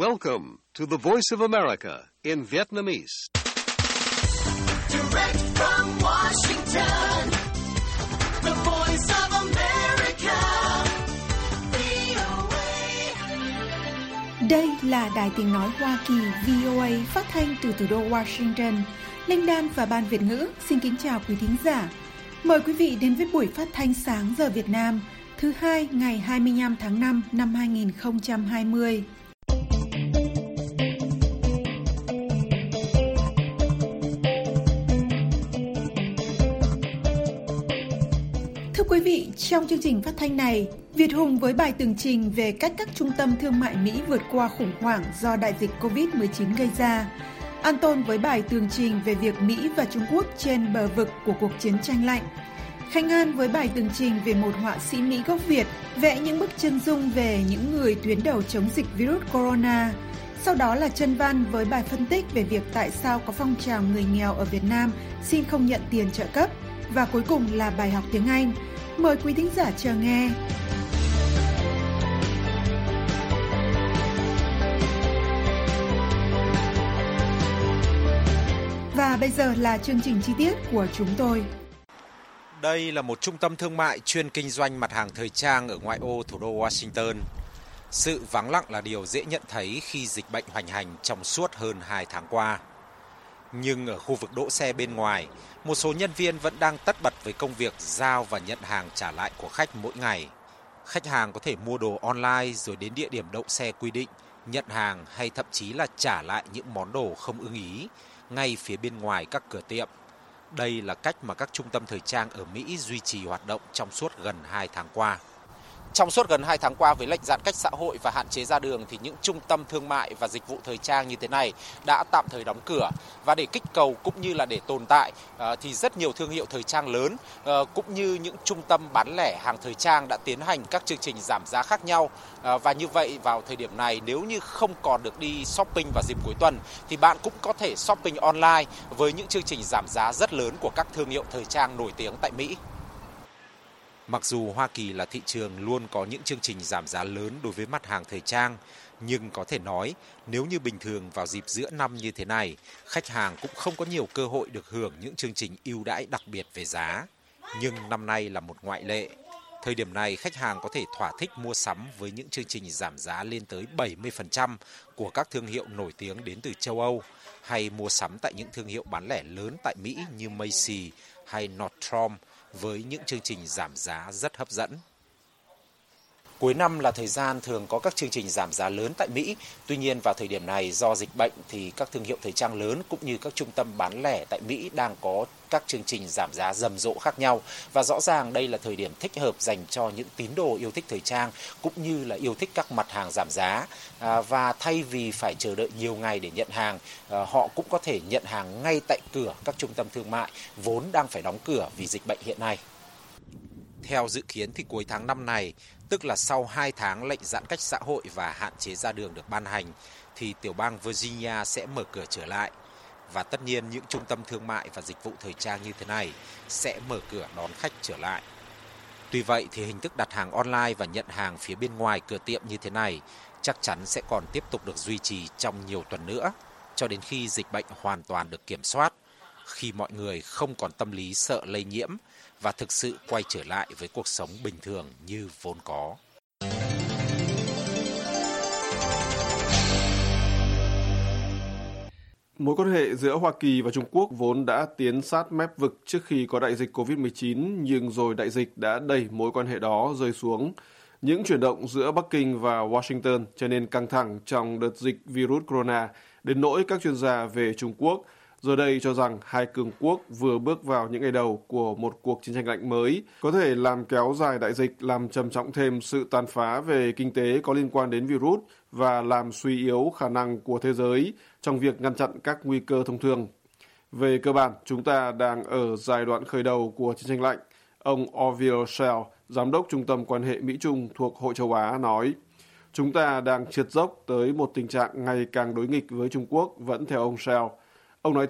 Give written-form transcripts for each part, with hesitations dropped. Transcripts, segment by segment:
Welcome to the Voice of America in Vietnamese. Direct from Washington, the Voice of America, VOA. Đây là Đài Tiếng Nói Hoa Kỳ VOA phát thanh từ thủ đô Washington. Linh Đan và Ban Việt ngữ xin kính chào quý thính giả. Mời quý vị đến với buổi phát thanh sáng giờ Việt Nam, thứ Hai ngày 25 tháng 5 năm 2020. Thưa quý vị, trong chương trình phát thanh này, Việt Hùng với bài tường trình về cách các trung tâm thương mại Mỹ vượt qua khủng hoảng do đại dịch Covid-19 gây ra. Anton với bài tường trình về việc Mỹ và Trung Quốc trên bờ vực của cuộc chiến tranh lạnh. Khánh An với bài tường trình về một họa sĩ Mỹ gốc Việt vẽ những bức chân dung về những người tuyến đầu chống dịch virus corona. Sau đó là Trân Văn với bài phân tích về việc tại sao có phong trào người nghèo ở Việt Nam xin không nhận tiền trợ cấp. Và cuối cùng là bài học tiếng Anh. Mời quý thính giả chờ nghe. Và bây giờ là chương trình chi tiết của chúng tôi. Đây là một trung tâm thương mại chuyên kinh doanh mặt hàng thời trang ở ngoại ô thủ đô Washington. Sự vắng lặng là điều dễ nhận thấy khi dịch bệnh hoành hành trong suốt hơn 2 tháng qua. Nhưng ở khu vực đỗ xe bên ngoài, một số nhân viên vẫn đang tất bật với công việc giao và nhận hàng trả lại của khách mỗi ngày. Khách hàng có thể mua đồ online rồi đến địa điểm đậu xe quy định, nhận hàng hay thậm chí là trả lại những món đồ không ưng ý ngay phía bên ngoài các cửa tiệm. Đây là cách mà các trung tâm thời trang ở Mỹ duy trì hoạt động trong suốt gần 2 tháng qua. Trong suốt gần 2 tháng qua với lệnh giãn cách xã hội và hạn chế ra đường thì những trung tâm thương mại và dịch vụ thời trang như thế này đã tạm thời đóng cửa. Và để kích cầu cũng như là để tồn tại thì rất nhiều thương hiệu thời trang lớn cũng như những trung tâm bán lẻ hàng thời trang đã tiến hành các chương trình giảm giá khác nhau. Và như vậy vào thời điểm này nếu như không còn được đi shopping vào dịp cuối tuần thì bạn cũng có thể shopping online với những chương trình giảm giá rất lớn của các thương hiệu thời trang nổi tiếng tại Mỹ. Mặc dù Hoa Kỳ là thị trường luôn có những chương trình giảm giá lớn đối với mặt hàng thời trang, nhưng có thể nói nếu như bình thường vào dịp giữa năm như thế này, khách hàng cũng không có nhiều cơ hội được hưởng những chương trình ưu đãi đặc biệt về giá. Nhưng năm nay là một ngoại lệ. Thời điểm này khách hàng có thể thỏa thích mua sắm với những chương trình giảm giá lên tới 70% của các thương hiệu nổi tiếng đến từ châu Âu, hay mua sắm tại những thương hiệu bán lẻ lớn tại Mỹ như Macy's hay Nordstrom, với những chương trình giảm giá rất hấp dẫn. Cuối năm là thời gian thường có các chương trình giảm giá lớn tại Mỹ. Tuy nhiên vào thời điểm này do dịch bệnh thì các thương hiệu thời trang lớn cũng như các trung tâm bán lẻ tại Mỹ đang có các chương trình giảm giá rầm rộ khác nhau. Và rõ ràng đây là thời điểm thích hợp dành cho những tín đồ yêu thích thời trang cũng như là yêu thích các mặt hàng giảm giá. Và thay vì phải chờ đợi nhiều ngày để nhận hàng, họ cũng có thể nhận hàng ngay tại cửa các trung tâm thương mại vốn đang phải đóng cửa vì dịch bệnh hiện nay. Theo dự kiến thì cuối tháng 5 này, tức là sau 2 tháng lệnh giãn cách xã hội và hạn chế ra đường được ban hành, thì tiểu bang Virginia sẽ mở cửa trở lại. Và tất nhiên những trung tâm thương mại và dịch vụ thời trang như thế này sẽ mở cửa đón khách trở lại. Tuy vậy thì hình thức đặt hàng online và nhận hàng phía bên ngoài cửa tiệm như thế này chắc chắn sẽ còn tiếp tục được duy trì trong nhiều tuần nữa, cho đến khi dịch bệnh hoàn toàn được kiểm soát, khi mọi người không còn tâm lý sợ lây nhiễm và thực sự quay trở lại với cuộc sống bình thường như vốn có. Mối quan hệ giữa Hoa Kỳ và Trung Quốc vốn đã tiến sát mép vực trước khi có đại dịch Covid-19, nhưng rồi đại dịch đã đẩy mối quan hệ đó rơi xuống. Những chuyển động giữa Bắc Kinh và Washington trở nên căng thẳng trong đợt dịch virus corona, đến nỗi các chuyên gia về Trung Quốc giờ đây cho rằng hai cường quốc vừa bước vào những ngày đầu của một cuộc chiến tranh lạnh mới, có thể làm kéo dài đại dịch, làm trầm trọng thêm sự tàn phá về kinh tế có liên quan đến virus và làm suy yếu khả năng của thế giới trong việc ngăn chặn các nguy cơ thông thường. Về cơ bản, chúng ta đang ở giai đoạn khởi đầu của chiến tranh lạnh. Ông Orville Schell, giám đốc Trung tâm Quan hệ Mỹ-Trung thuộc Hội châu Á nói, chúng ta đang trượt dốc tới một tình trạng ngày càng đối nghịch với Trung Quốc, vẫn theo ông Schell. Ông nói thêm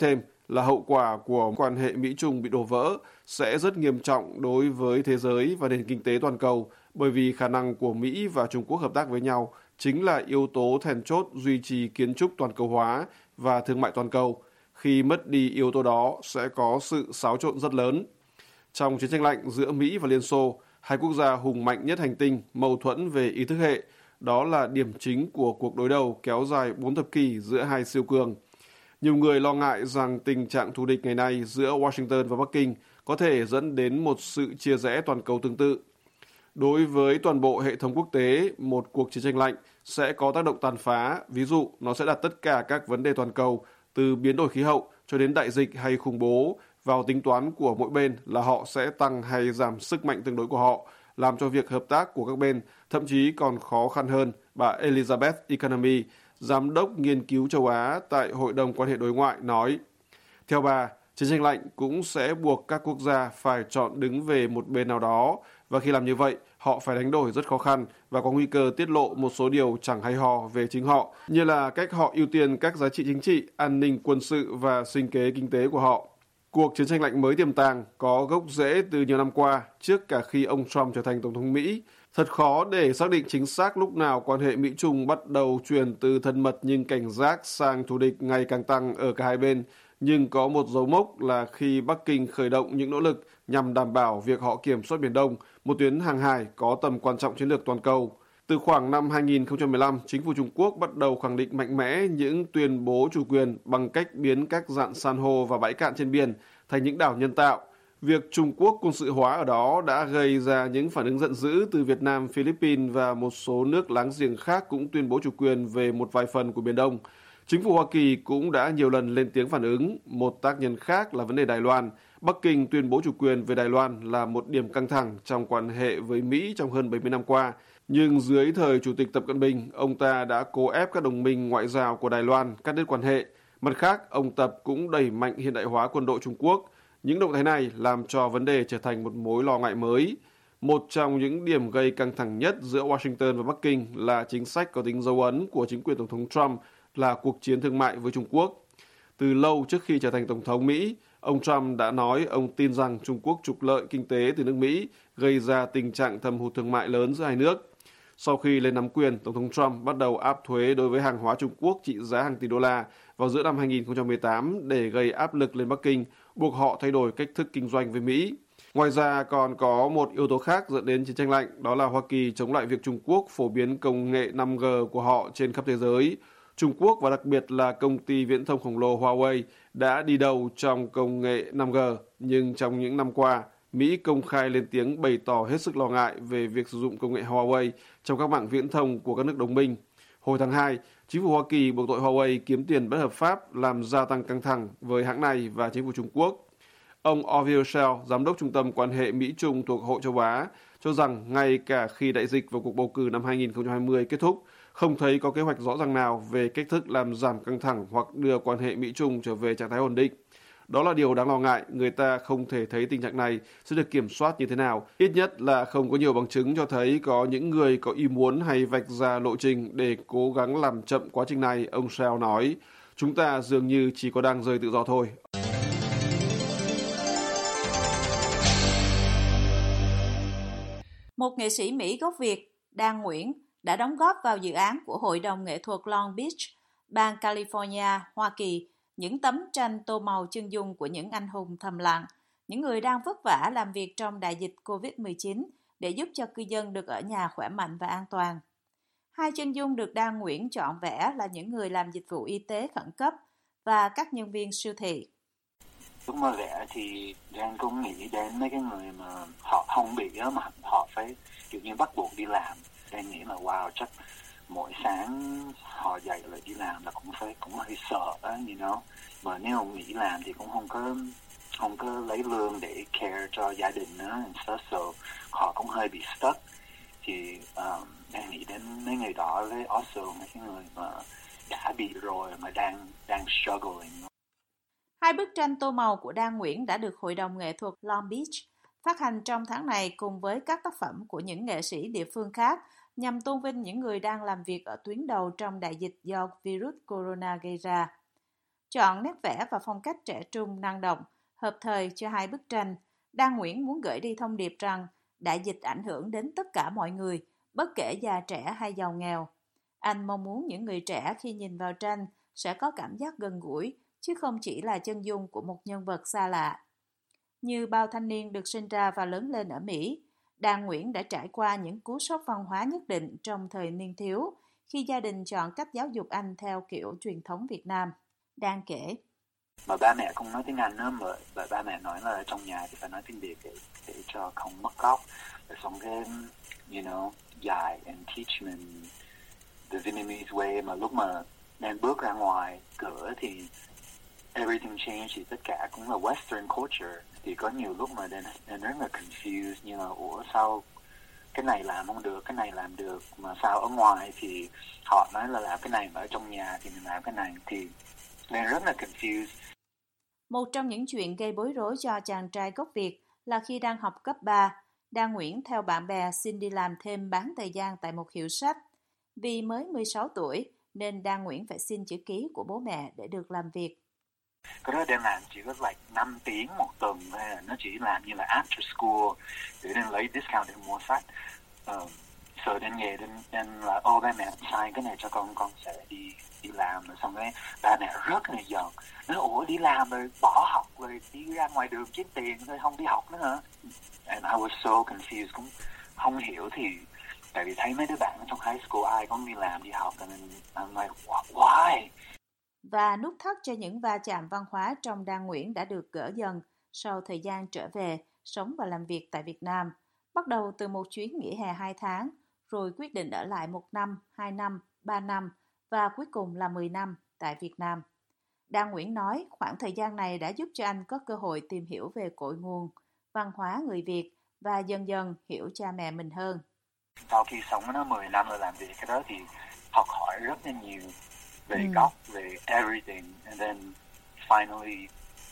là hậu quả của quan hệ Mỹ-Trung bị đổ vỡ sẽ rất nghiêm trọng đối với thế giới và nền kinh tế toàn cầu, bởi vì khả năng của Mỹ và Trung Quốc hợp tác với nhau chính là yếu tố then chốt duy trì kiến trúc toàn cầu hóa và thương mại toàn cầu. Khi mất đi yếu tố đó sẽ có sự xáo trộn rất lớn. Trong chiến tranh lạnh giữa Mỹ và Liên Xô, hai quốc gia hùng mạnh nhất hành tinh mâu thuẫn về ý thức hệ. Đó là điểm chính của cuộc đối đầu kéo dài 4 thập kỷ giữa hai siêu cường. Nhiều người lo ngại rằng tình trạng thù địch ngày nay giữa Washington và Bắc Kinh có thể dẫn đến một sự chia rẽ toàn cầu tương tự. Đối với toàn bộ hệ thống quốc tế, một cuộc chiến tranh lạnh sẽ có tác động tàn phá. Ví dụ, nó sẽ đặt tất cả các vấn đề toàn cầu, từ biến đổi khí hậu cho đến đại dịch hay khủng bố, vào tính toán của mỗi bên là họ sẽ tăng hay giảm sức mạnh tương đối của họ, làm cho việc hợp tác của các bên thậm chí còn khó khăn hơn, bà Elizabeth Economy, giám đốc nghiên cứu châu Á tại Hội đồng quan hệ đối ngoại, nói. Theo bà, chiến tranh lạnh cũng sẽ buộc các quốc gia phải chọn đứng về một bên nào đó, và khi làm như vậy, họ phải đánh đổi rất khó khăn và có nguy cơ tiết lộ một số điều chẳng hay ho về chính họ, như là cách họ ưu tiên các giá trị chính trị, an ninh quân sự và sinh kế kinh tế của họ. Cuộc chiến tranh lạnh mới tiềm tàng có gốc rễ từ nhiều năm qua, trước cả khi ông Trump trở thành Tổng thống Mỹ. Thật khó để xác định chính xác lúc nào quan hệ Mỹ-Trung bắt đầu chuyển từ thân mật nhưng cảnh giác sang thù địch ngày càng tăng ở cả hai bên. Nhưng có một dấu mốc là khi Bắc Kinh khởi động những nỗ lực nhằm đảm bảo việc họ kiểm soát Biển Đông, một tuyến hàng hải có tầm quan trọng chiến lược toàn cầu. Từ khoảng năm 2015, chính phủ Trung Quốc bắt đầu khẳng định mạnh mẽ những tuyên bố chủ quyền bằng cách biến các rạn san hô và bãi cạn trên biển thành những đảo nhân tạo. Việc Trung Quốc quân sự hóa ở đó đã gây ra những phản ứng giận dữ từ Việt Nam, Philippines và một số nước láng giềng khác cũng tuyên bố chủ quyền về một vài phần của Biển Đông. Chính phủ Hoa Kỳ cũng đã nhiều lần lên tiếng phản ứng. Một tác nhân khác là vấn đề Đài Loan. Bắc Kinh tuyên bố chủ quyền về Đài Loan là một điểm căng thẳng trong quan hệ với Mỹ trong hơn 70 năm qua. Nhưng dưới thời Chủ tịch Tập Cận Bình, ông ta đã cố ép các đồng minh ngoại giao của Đài Loan cắt đứt quan hệ. Mặt khác, ông Tập cũng đẩy mạnh hiện đại hóa quân đội Trung Quốc. Những động thái này làm cho vấn đề trở thành một mối lo ngại mới. Một trong những điểm gây căng thẳng nhất giữa Washington và Bắc Kinh là chính sách có tính dấu ấn của chính quyền Tổng thống Trump là cuộc chiến thương mại với Trung Quốc. Từ lâu trước khi trở thành Tổng thống Mỹ, ông Trump đã nói ông tin rằng Trung Quốc trục lợi kinh tế từ nước Mỹ, gây ra tình trạng thâm hụt thương mại lớn giữa hai nước. Sau khi lên nắm quyền, Tổng thống Trump bắt đầu áp thuế đối với hàng hóa Trung Quốc trị giá hàng tỷ đô la vào giữa năm 2018 để gây áp lực lên Bắc Kinh, buộc họ thay đổi cách thức kinh doanh với Mỹ. Ngoài ra còn có một yếu tố khác dẫn đến chiến tranh lạnh, đó là Hoa Kỳ chống lại việc Trung Quốc phổ biến công nghệ 5G của họ trên khắp thế giới. Trung Quốc và đặc biệt là công ty viễn thông khổng lồ Huawei đã đi đầu trong công nghệ 5G, nhưng trong những năm qua, Mỹ công khai lên tiếng bày tỏ hết sức lo ngại về việc sử dụng công nghệ Huawei trong các mạng viễn thông của các nước đồng minh. Hồi tháng 2, chính phủ Hoa Kỳ buộc tội Huawei kiếm tiền bất hợp pháp làm gia tăng căng thẳng với hãng này và chính phủ Trung Quốc. Ông Orville Schell, giám đốc Trung tâm quan hệ Mỹ-Trung thuộc Hội châu Á, cho rằng ngay cả khi đại dịch và cuộc bầu cử năm 2020 kết thúc, không thấy có kế hoạch rõ ràng nào về cách thức làm giảm căng thẳng hoặc đưa quan hệ Mỹ-Trung trở về trạng thái ổn định. Đó là điều đáng lo ngại, người ta không thể thấy tình trạng này sẽ được kiểm soát như thế nào. Ít nhất là không có nhiều bằng chứng cho thấy có những người có ý muốn hay vạch ra lộ trình để cố gắng làm chậm quá trình này, ông Schell nói. Chúng ta dường như chỉ có đang rơi tự do thôi. Một nghệ sĩ Mỹ gốc Việt, Dan Nguyễn, đã đóng góp vào dự án của Hội đồng Nghệ thuật Long Beach, bang California, Hoa Kỳ, những tấm tranh tô màu chân dung của những anh hùng thầm lặng, những người đang vất vả làm việc trong đại dịch COVID-19 để giúp cho cư dân được ở nhà khỏe mạnh và an toàn. Hai chân dung được Dan Nguyễn chọn vẽ là những người làm dịch vụ y tế khẩn cấp và các nhân viên siêu thị. Lúc mà vẽ thì Dan cũng nghĩ đến mấy cái người mà họ không bị đó mà họ phải kiểu như bắt buộc đi làm. Dan nghĩ là wow, chắc mỗi sáng họ dậy lại đi làm là cũng hơi sợ đó, you know. Mà nếu nghỉ làm thì cũng không có lấy lương để care cho gia đình nữa, so họ cũng hơi bị stuck. Thì đang nghĩ đến mấy người đó với also mấy cái người mà đã bị rồi mà đang struggling. Hai bức tranh tô màu của Dan Nguyễn đã được Hội đồng Nghệ thuật Long Beach phát hành trong tháng này cùng với các tác phẩm của những nghệ sĩ địa phương khác nhằm tôn vinh những người đang làm việc ở tuyến đầu trong đại dịch do virus corona gây ra. Chọn nét vẽ và phong cách trẻ trung năng động, hợp thời cho hai bức tranh, Đan Nguyễn muốn gửi đi thông điệp rằng đại dịch ảnh hưởng đến tất cả mọi người, bất kể già trẻ hay giàu nghèo. Anh mong muốn những người trẻ khi nhìn vào tranh sẽ có cảm giác gần gũi, chứ không chỉ là chân dung của một nhân vật xa lạ. Như bao thanh niên được sinh ra và lớn lên ở Mỹ, Đan Nguyễn đã trải qua những cú sốc văn hóa nhất định trong thời niên thiếu, khi gia đình chọn cách giáo dục anh theo kiểu truyền thống Việt Nam. Đan kể. Mà ba mẹ không nói tiếng Anh nữa, mà ba mẹ nói là trong nhà thì phải nói tiếng Việt để cho không mất gốc. Rồi xong cái, dạy and teach mình the Vietnamese way, mà lúc mà đang bước ra ngoài cửa thì everything changed, thì tất cả cũng là Western culture. Thì có nhiều lúc mà đang rất là confused, như là ủa sao cái này làm không được, cái này làm được, mà sao ở ngoài thì họ nói là làm cái này, mà ở trong nhà thì mình làm cái này, thì nên rất là confused. Một trong những chuyện gây bối rối cho chàng trai gốc Việt là khi đang học cấp 3, Đan Nguyễn theo bạn bè xin đi làm thêm bán thời gian tại một hiệu sách. Vì mới 16 tuổi nên Đan Nguyễn phải xin chữ ký của bố mẹ để được làm việc. Cái đó đang làm chỉ có 5 tiếng một tuần thôi, nó chỉ làm như là after school để nên lấy discount để mua sách. Sợ đến nghề nên là ba mẹ sign cái này cho con sẽ đi làm. Rồi xong cái ba mẹ rất là giận, nói ủa đi làm rồi bỏ học rồi đi ra ngoài đường kiếm tiền thôi, không đi học nữa hả? And I was so confused, cũng không hiểu, thì tại vì thấy mấy đứa bạn trong high school ai cũng đi làm đi học, nên I'm like why? Và nút thắt cho những va chạm văn hóa trong Đan Nguyễn đã được gỡ dần sau thời gian trở về, sống và làm việc tại Việt Nam. Bắt đầu từ một chuyến nghỉ hè 2 tháng, rồi quyết định ở lại 1 năm, 2 năm, 3 năm và cuối cùng là 10 năm tại Việt Nam. Đan Nguyễn nói khoảng thời gian này đã giúp cho anh có cơ hội tìm hiểu về cội nguồn, văn hóa người Việt và dần dần hiểu cha mẹ mình hơn. Sau khi sống nó 10 năm rồi làm việc cái đó thì học hỏi rất là nhiều về gốc, về everything, and then finally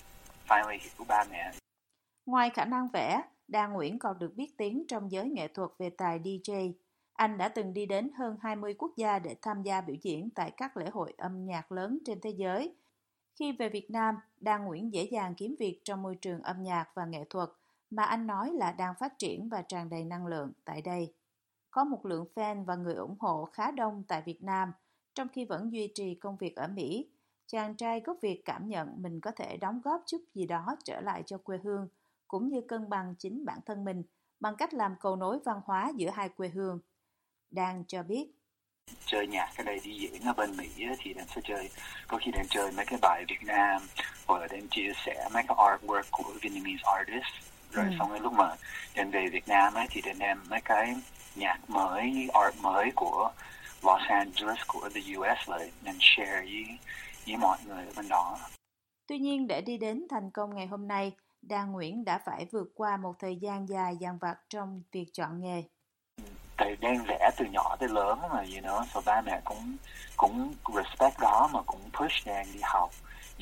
hiểu ba mẹ. Ngoài khả năng vẽ, Đan Nguyễn còn được biết tiếng trong giới nghệ thuật về tài DJ. Anh đã từng đi đến hơn 20 quốc gia để tham gia biểu diễn tại các lễ hội âm nhạc lớn trên thế giới. Khi về Việt Nam, Đan Nguyễn dễ dàng kiếm việc trong môi trường âm nhạc và nghệ thuật mà anh nói là đang phát triển và tràn đầy năng lượng tại đây. Có một lượng fan và người ủng hộ khá đông tại Việt Nam, trong khi vẫn duy trì công việc ở Mỹ. Chàng trai gốc Việt cảm nhận mình có thể đóng góp chút gì đó trở lại cho quê hương, cũng như cân bằng chính bản thân mình bằng cách làm cầu nối văn hóa giữa hai quê hương. Đan cho biết. Chơi nhạc ở đây đi diễn ở bên Mỹ thì đang sẽ chơi, có khi đang chơi mấy cái bài Việt Nam, hoặc là đang chia sẻ mấy cái artwork của Vietnamese artists. Rồi xong cái lúc mà đang về Việt Nam thì đang đem mấy cái nhạc mới, art mới của Los Angeles, của the US lại nên share với mọi người ở bên đó. Tuy nhiên để đi đến thành công ngày hôm nay, Đan Nguyễn đã phải vượt qua một thời gian dài dằn vặt trong việc chọn nghề. Tại đang vẽ từ nhỏ tới lớn mà, so ba mẹ cũng respect đó, mà cũng push đang đi học,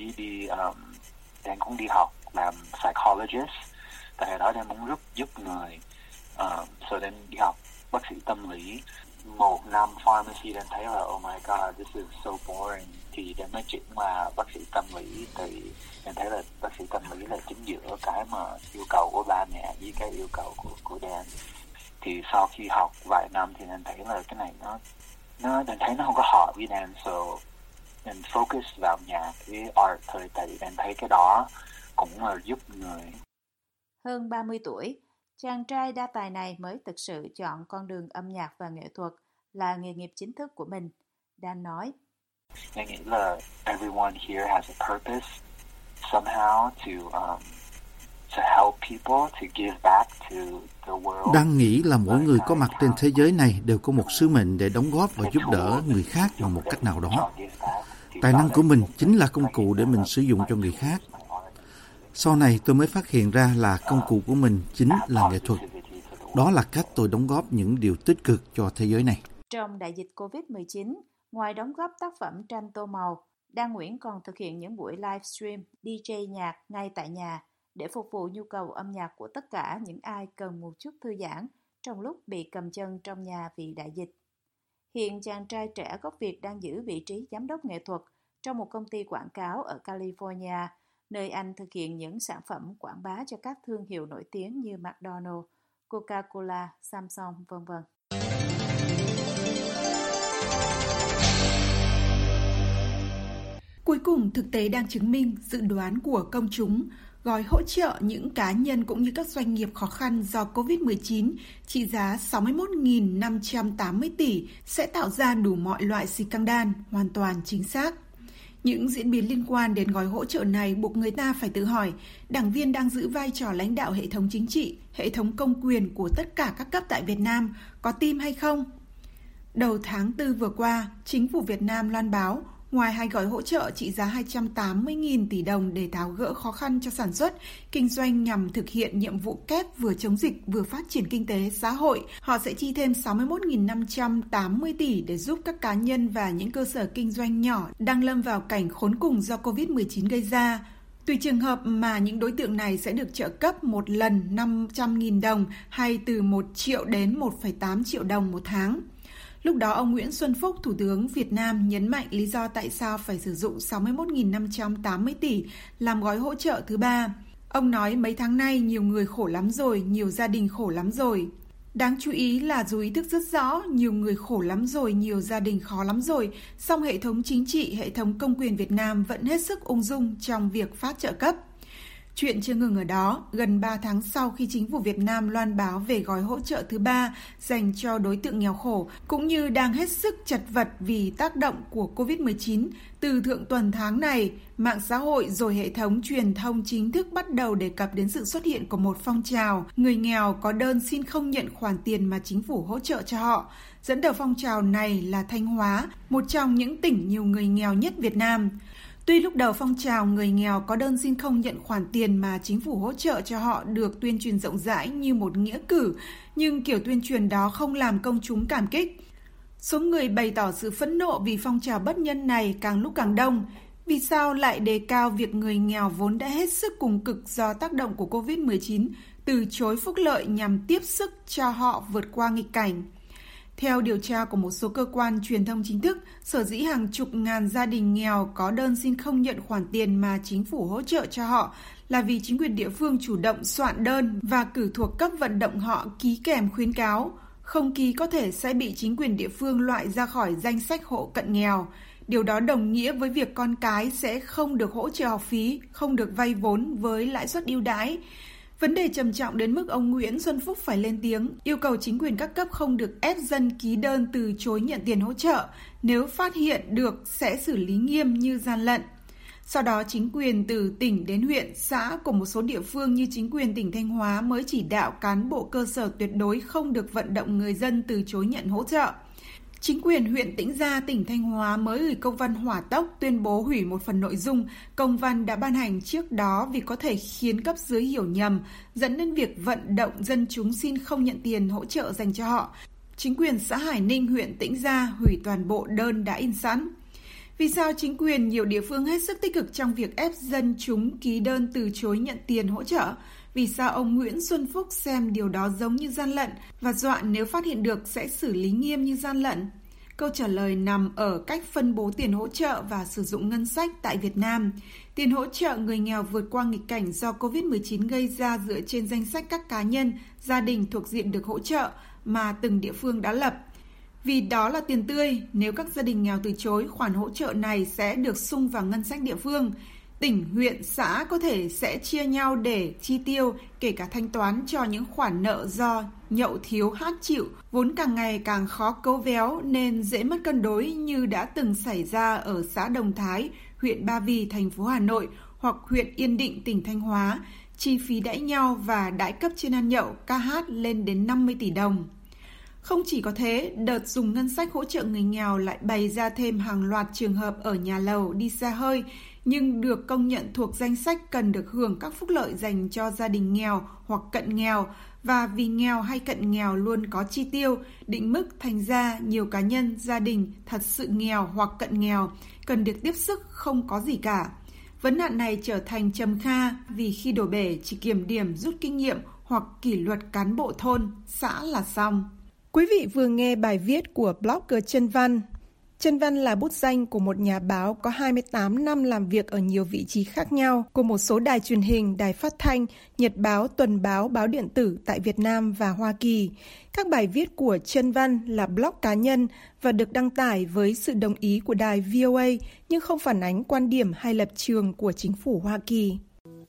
đang cũng đi học làm psychologist, tại đó đang muốn giúp người, so đang đi học bác sĩ tâm lý. 1 năm pharmacy đang thấy là oh my god, this is so boring, thì đang nói chuyện là bác sĩ tâm lý, thì đang thấy là bác sĩ tâm lý là chính giữa cái mà yêu cầu của ba mẹ với cái yêu cầu của Dan. Thì sau khi học vài năm thì nên thấy là cái này nó nên thấy nó không có hợp với Dan, so nên focus vào nhạc với art thôi, tại vì Dan thấy cái đó cũng là giúp người. Hơn 30 tuổi, chàng trai đa tài này mới thực sự chọn con đường âm nhạc và nghệ thuật là nghề nghiệp chính thức của mình. Dan nói. Tôi nghĩ là everyone here has a purpose somehow to help people, to give back to the world. Đang nghĩ là mỗi người có mặt trên thế giới này đều có một sứ mệnh để đóng góp và giúp đỡ người khác bằng một cách nào đó. Tài năng của mình chính là công cụ để mình sử dụng cho người khác. Sau này tôi mới phát hiện ra là công cụ của mình chính là nghệ thuật. Đó là cách tôi đóng góp những điều tích cực cho thế giới này. Trong đại dịch Covid-19, ngoài đóng góp tác phẩm tranh tô màu, Đan Nguyễn còn thực hiện những buổi livestream DJ nhạc ngay tại nhà để phục vụ nhu cầu âm nhạc của tất cả những ai cần một chút thư giãn trong lúc bị cầm chân trong nhà vì đại dịch. Hiện chàng trai trẻ gốc Việt đang giữ vị trí giám đốc nghệ thuật trong một công ty quảng cáo ở California, nơi anh thực hiện những sản phẩm quảng bá cho các thương hiệu nổi tiếng như McDonald's, Coca-Cola, Samsung, v.v. Cuối cùng, thực tế đang chứng minh dự đoán của công chúng, gói hỗ trợ những cá nhân cũng như các doanh nghiệp khó khăn do COVID-19 trị giá 61.580 tỷ sẽ tạo ra đủ mọi loại scandal hoàn toàn chính xác. Những diễn biến liên quan đến gói hỗ trợ này buộc người ta phải tự hỏi, đảng viên đang giữ vai trò lãnh đạo hệ thống chính trị, hệ thống công quyền của tất cả các cấp tại Việt Nam có tin hay không? Đầu tháng 4 vừa qua, chính phủ Việt Nam loan báo, ngoài hai gói hỗ trợ trị giá 280.000 tỷ đồng để tháo gỡ khó khăn cho sản xuất, kinh doanh nhằm thực hiện nhiệm vụ kép vừa chống dịch vừa phát triển kinh tế xã hội, họ sẽ chi thêm 61.580 tỷ để giúp các cá nhân và những cơ sở kinh doanh nhỏ đang lâm vào cảnh khốn cùng do COVID-19 gây ra. Tùy trường hợp mà những đối tượng này sẽ được trợ cấp một lần 500.000 đồng hay từ 1 triệu đến 1,8 triệu đồng một tháng. Lúc đó, ông Nguyễn Xuân Phúc, Thủ tướng Việt Nam nhấn mạnh lý do tại sao phải sử dụng 61.580 tỷ làm gói hỗ trợ thứ ba. Ông nói mấy tháng nay nhiều người khổ lắm rồi, nhiều gia đình khổ lắm rồi. Đáng chú ý là dù ý thức rất rõ, nhiều người khổ lắm rồi, nhiều gia đình khó lắm rồi, song hệ thống chính trị, hệ thống công quyền Việt Nam vẫn hết sức ung dung trong việc phát trợ cấp. Chuyện chưa ngừng ở đó, gần 3 tháng sau khi chính phủ Việt Nam loan báo về gói hỗ trợ thứ ba dành cho đối tượng nghèo khổ, cũng như đang hết sức chật vật vì tác động của COVID-19, từ thượng tuần tháng này, mạng xã hội rồi hệ thống truyền thông chính thức bắt đầu đề cập đến sự xuất hiện của một phong trào người nghèo có đơn xin không nhận khoản tiền mà chính phủ hỗ trợ cho họ. Dẫn đầu phong trào này là Thanh Hóa, một trong những tỉnh nhiều người nghèo nhất Việt Nam. Tuy lúc đầu phong trào người nghèo có đơn xin không nhận khoản tiền mà chính phủ hỗ trợ cho họ được tuyên truyền rộng rãi như một nghĩa cử, nhưng kiểu tuyên truyền đó không làm công chúng cảm kích. Số người bày tỏ sự phẫn nộ vì phong trào bất nhân này càng lúc càng đông. Vì sao lại đề cao việc người nghèo vốn đã hết sức cùng cực do tác động của COVID-19 từ chối phúc lợi nhằm tiếp sức cho họ vượt qua nghịch cảnh? Theo điều tra của một số cơ quan truyền thông chính thức, sở dĩ hàng chục ngàn gia đình nghèo có đơn xin không nhận khoản tiền mà chính phủ hỗ trợ cho họ là vì chính quyền địa phương chủ động soạn đơn và cử thuộc cấp vận động họ ký kèm khuyến cáo. Không ký có thể sẽ bị chính quyền địa phương loại ra khỏi danh sách hộ cận nghèo. Điều đó đồng nghĩa với việc con cái sẽ không được hỗ trợ học phí, không được vay vốn với lãi suất ưu đãi. Vấn đề trầm trọng đến mức ông Nguyễn Xuân Phúc phải lên tiếng, yêu cầu chính quyền các cấp không được ép dân ký đơn từ chối nhận tiền hỗ trợ, nếu phát hiện được sẽ xử lý nghiêm như gian lận. Sau đó, chính quyền từ tỉnh đến huyện, xã của một số địa phương như chính quyền tỉnh Thanh Hóa mới chỉ đạo cán bộ cơ sở tuyệt đối không được vận động người dân từ chối nhận hỗ trợ. Chính quyền huyện Tĩnh Gia, tỉnh Thanh Hóa mới gửi công văn hỏa tốc tuyên bố hủy một phần nội dung công văn đã ban hành trước đó vì có thể khiến cấp dưới hiểu nhầm, dẫn đến việc vận động dân chúng xin không nhận tiền hỗ trợ dành cho họ. Chính quyền xã Hải Ninh, huyện Tĩnh Gia hủy toàn bộ đơn đã in sẵn. Vì sao chính quyền nhiều địa phương hết sức tích cực trong việc ép dân chúng ký đơn từ chối nhận tiền hỗ trợ? Vì sao ông Nguyễn Xuân Phúc xem điều đó giống như gian lận và dọa nếu phát hiện được sẽ xử lý nghiêm như gian lận? Câu trả lời nằm ở cách phân bố tiền hỗ trợ và sử dụng ngân sách tại Việt Nam. Tiền hỗ trợ người nghèo vượt qua nghịch cảnh do COVID-19 gây ra dựa trên danh sách các cá nhân, gia đình thuộc diện được hỗ trợ mà từng địa phương đã lập. Vì đó là tiền tươi, nếu các gia đình nghèo từ chối, khoản hỗ trợ này sẽ được sung vào ngân sách địa phương. Tỉnh, huyện, xã có thể sẽ chia nhau để chi tiêu, kể cả thanh toán cho những khoản nợ do nhậu thiếu hát chịu, vốn càng ngày càng khó cấu véo nên dễ mất cân đối như đã từng xảy ra ở xã Đồng Thái, huyện Ba Vì, thành phố Hà Nội hoặc huyện Yên Định, tỉnh Thanh Hóa. Chi phí đãi nhau và đãi cấp trên ăn nhậu, ca hát lên đến 50 tỷ đồng. Không chỉ có thế, đợt dùng ngân sách hỗ trợ người nghèo lại bày ra thêm hàng loạt trường hợp ở nhà lầu đi xe hơi, nhưng được công nhận thuộc danh sách cần được hưởng các phúc lợi dành cho gia đình nghèo hoặc cận nghèo, và vì nghèo hay cận nghèo luôn có chi tiêu, định mức thành ra nhiều cá nhân, gia đình thật sự nghèo hoặc cận nghèo cần được tiếp sức không có gì cả. Vấn nạn này trở thành trầm kha vì khi đổ bể chỉ kiểm điểm rút kinh nghiệm hoặc kỷ luật cán bộ thôn, xã là xong. Quý vị vừa nghe bài viết của blogger Trân Văn. Chân Văn là bút danh của một nhà báo có 28 năm làm việc ở nhiều vị trí khác nhau của một số đài truyền hình, đài phát thanh, nhật báo, tuần báo, báo điện tử tại Việt Nam và Hoa Kỳ. Các bài viết của Chân Văn là blog cá nhân và được đăng tải với sự đồng ý của đài VOA nhưng không phản ánh quan điểm hay lập trường của chính phủ Hoa Kỳ.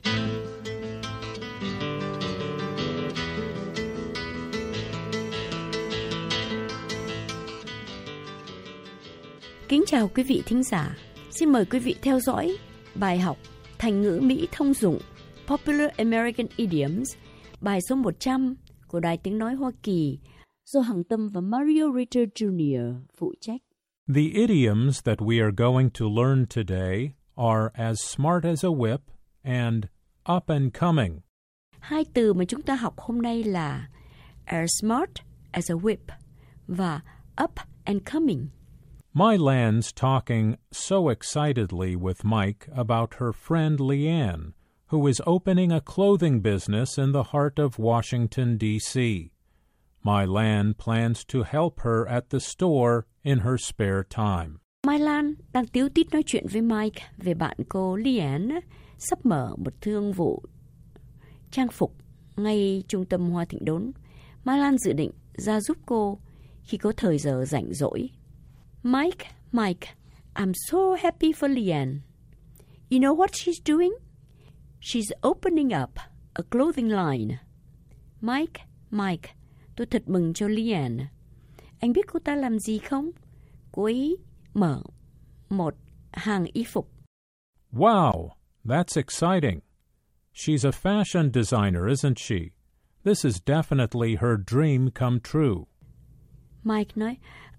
Kính chào quý vị thính giả. Xin mời quý vị theo dõi bài học Thành ngữ Mỹ thông dụng Popular American Idioms, bài số 100 của Đài Tiếng Nói Hoa Kỳ do Hằng Tâm và Mario Ritter Jr. phụ trách. The idioms that we are going to learn today are as smart as a whip and up and coming. Hai từ mà chúng ta học hôm nay là as smart as a whip và up and coming. My Land's talking so excitedly with Mike about her friend Leanne, who is opening a clothing business in the heart of Washington, D.C. My Land plans to help her at the store in her spare time. Mai Lan đang tíu tít nói chuyện với Mike về bạn cô Leanne sắp mở một thương vụ trang phục ngay trung tâm Hoa Thịnh Đốn. Mai Lan dự định ra giúp cô khi có thời giờ rảnh rỗi. Mike, I'm so happy for Leanne. You know what she's doing? She's opening up a clothing line. Mike, tôi thật mừng cho Leanne. Anh biết cô ta làm gì không? Cô ấy mở một hàng y phục. Wow, that's exciting. She's a fashion designer, isn't she? This is definitely her dream come true. Mike nói,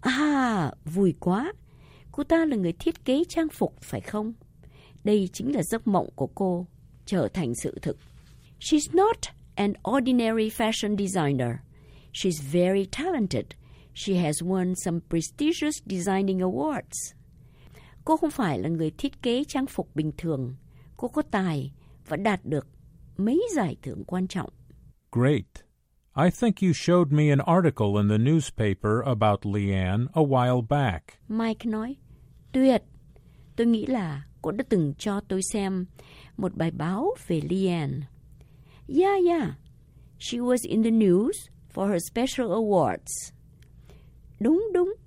vui quá. Cô ta là người thiết kế trang phục, phải không? Đây chính là giấc mộng của cô, trở thành sự thực. She's not an ordinary fashion designer. She's very talented. She has won some prestigious designing awards. Cô không phải là người thiết kế trang phục bình thường. Cô có tài và đạt được mấy giải thưởng quan trọng. Great. I think you showed me an article in the newspaper about Leanne a while back. Mike nói, tuyệt. Tôi nghĩ là cô đã từng cho tôi xem một bài báo về Leanne. Yeah. She was in the news for her special awards. Đúng.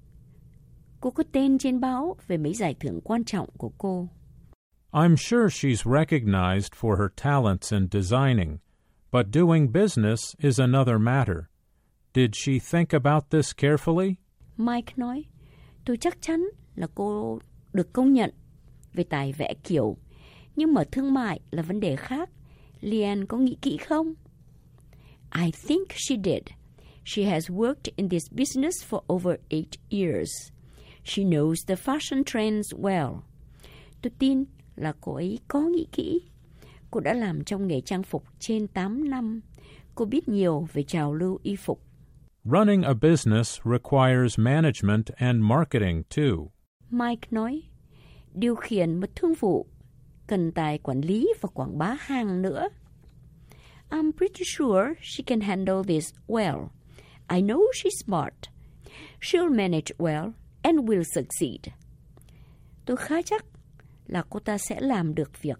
Cô có tên trên báo về mấy giải thưởng quan trọng của cô. I'm sure she's recognized for her talents in designing, but doing business is another matter. Did she think about this carefully? Mike nói, tôi chắc chắn là cô được công nhận về tài vẽ kiểu, nhưng mà thương mại là vấn đề khác. Leanne có nghĩ kỹ không? I think she did. She has worked in this business for over 8 years. She knows the fashion trends well. Tôi tin là cô ấy có nghĩ kỹ. Cô đã làm trong nghề trang phục trên 8 năm. Cô biết nhiều về trào lưu y phục. Running a business requires management and marketing too. Mike nói, điều khiển một thương vụ cần tài quản lý và quảng bá hàng nữa. I'm pretty sure she can handle this well. I know she's smart. She'll manage well and will succeed. Tôi khá chắc là cô ta sẽ làm được việc.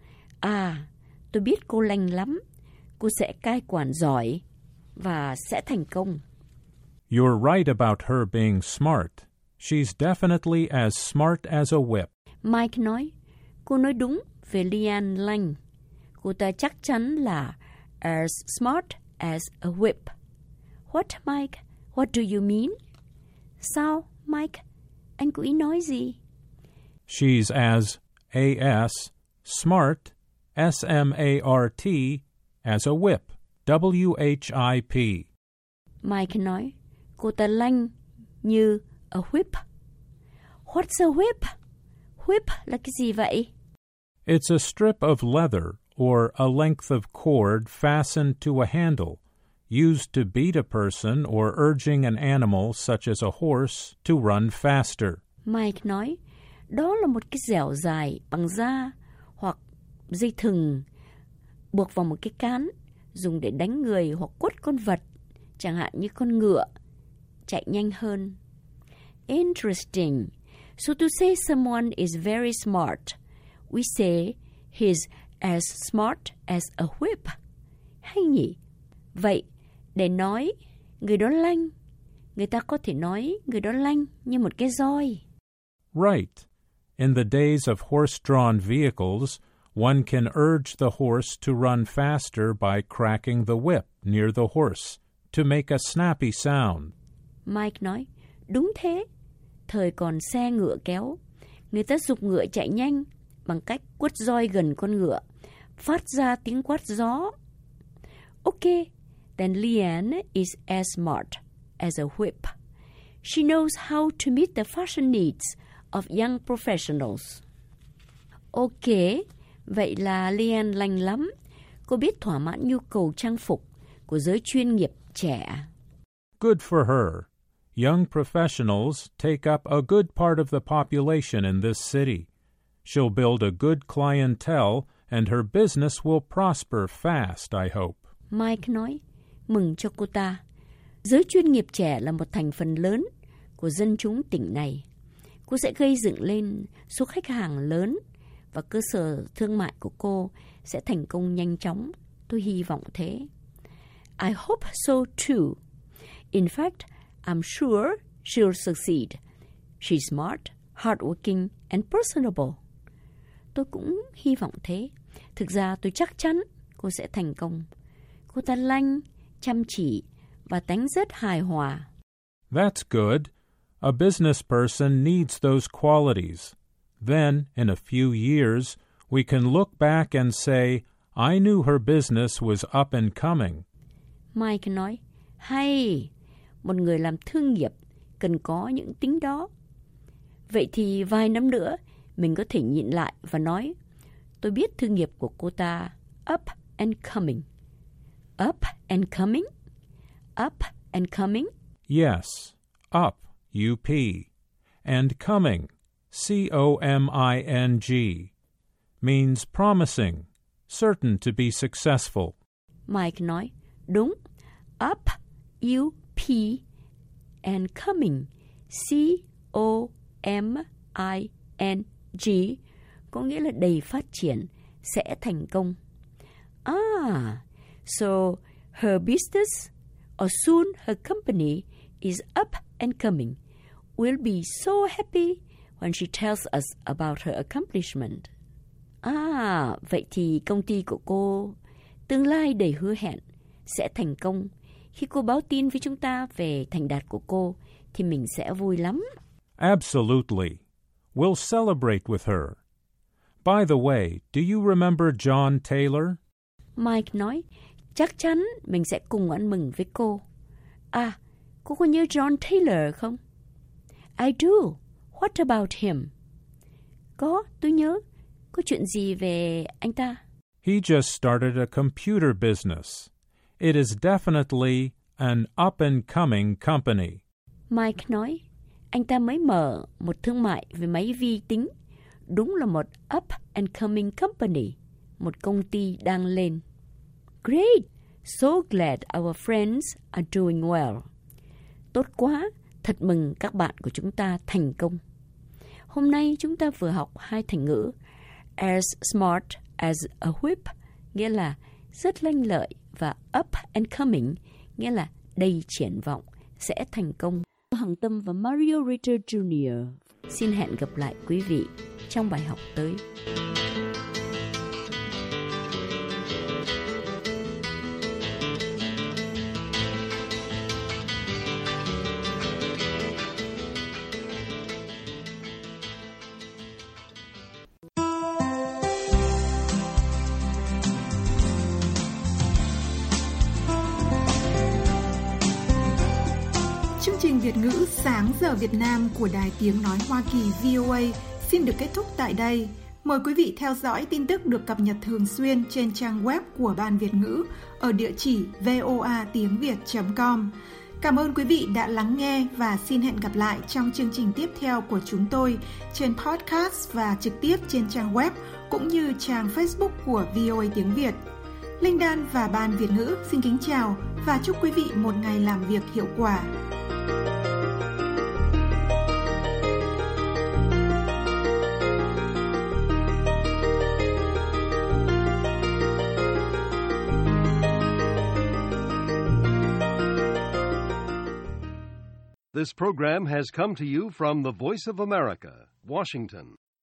Tôi biết cô lanh lắm. Cô sẽ cai quản giỏi và sẽ thành công. You're right about her being smart. She's definitely as smart as a whip. Mike nói, cô nói đúng về Leanne lanh. Cô ta chắc chắn là as smart as a whip. What, Mike? What do you mean? Sao, Mike? Anh có ý nói gì? She's as smart, S-M-A-R-T, as a whip, W-H-I-P. Mike nói, cô ta lanh như a whip. What's a whip? Whip là cái gì vậy? It's a strip of leather or a length of cord fastened to a handle, used to beat a person or urging an animal such as a horse to run faster. Mike nói, đó là một cái dẻo dài bằng da hoặc dây thừng buộc vào một cái cán dùng để đánh người hoặc quất con vật, chẳng hạn như con ngựa, chạy nhanh hơn. Interesting. So to say someone is very smart, we say he's as smart as a whip. Hay nhỉ? Vậy, để nói người đó lanh, người ta có thể nói người đó lanh như một cái roi. Right. In the days of horse-drawn vehicles, one can urge the horse to run faster by cracking the whip near the horse to make a snappy sound. Mike nói, đúng thế. Thời còn xe ngựa kéo, người ta giục ngựa chạy nhanh bằng cách quất roi gần con ngựa, phát ra tiếng quát gió. Okay, then Leanne is as smart as a whip. She knows how to meet the fashion needs of young professionals. Okay, vậy là Leanne lanh lắm. Cô biết thỏa mãn nhu cầu trang phục của giới chuyên nghiệp trẻ. Good for her. Young professionals take up a good part of the population in this city. She'll build a good clientele and her business will prosper fast, I hope. Mike nói, mừng cho cô ta. Giới chuyên nghiệp trẻ là một thành phần lớn của dân chúng tỉnh này. Cô sẽ gây dựng lên số khách hàng lớn và cơ sở thương mại của cô sẽ thành công nhanh chóng. Tôi hy vọng thế. I hope so too. In fact, I'm sure she'll succeed. She's smart, hardworking and personable. Tôi cũng hy vọng thế. Thực ra tôi chắc chắn cô sẽ thành công. Cô ta lanh, chăm chỉ và tánh rất hài hòa. That's good. A business person needs those qualities. Then, in a few years, we can look back and say, I knew her business was up and coming. Mike nói, hay, một người làm thương nghiệp cần có những tính đó. Vậy thì vài năm nữa, mình có thể nhìn lại và nói, tôi biết thương nghiệp của cô ta up and coming. Up and coming? Up and coming? Yes, up, U-P, and coming, C-O-M-I-N-G, means promising, certain to be successful. Mike nói, đúng, up, U-P, and coming, C-O-M-I-N-G, có nghĩa là đầy phát triển, sẽ thành công. Ah, so her business, or soon her company, is up and coming. We'll be so happy when she tells us about her accomplishment. À, vậy thì công ty của cô tương lai đầy hứa hẹn sẽ thành công. Khi cô báo tin với chúng ta về thành đạt của cô thì mình sẽ vui lắm. Absolutely. We'll celebrate with her. By the way, do you remember John Taylor? Mike nói, chắc chắn mình sẽ cùng ăn mừng với cô. À, cô có nhớ John Taylor không? I do. What about him? Có, tôi nhớ. Có chuyện gì về anh ta? He just started a computer business. It is definitely an up-and-coming company. Mike nói, anh ta mới mở một thương mại về máy vi tính. Đúng là một up-and-coming company, một công ty đang lên. Great! So glad our friends are doing well. Tốt quá! Thật mừng các bạn của chúng ta thành công. Hôm nay chúng ta vừa học hai thành ngữ as smart as a whip, nghĩa là rất lanh lợi, và up and coming, nghĩa là đầy triển vọng, sẽ thành công. Hằng Tâm và Mario Ritter Jr. xin hẹn gặp lại quý vị trong bài học tới. Chương trình Việt ngữ Sáng giờ Việt Nam của Đài Tiếng Nói Hoa Kỳ VOA xin được kết thúc tại đây. Mời quý vị theo dõi tin tức được cập nhật thường xuyên trên trang web của Ban Việt ngữ ở địa chỉ voatiengviet.com. Cảm ơn quý vị đã lắng nghe và xin hẹn gặp lại trong chương trình tiếp theo của chúng tôi trên podcast và trực tiếp trên trang web cũng như trang Facebook của VOA Tiếng Việt. Linh Đan và Ban Việt ngữ xin kính chào và chúc quý vị một ngày làm việc hiệu quả. This program has come to you from the Voice of America, Washington.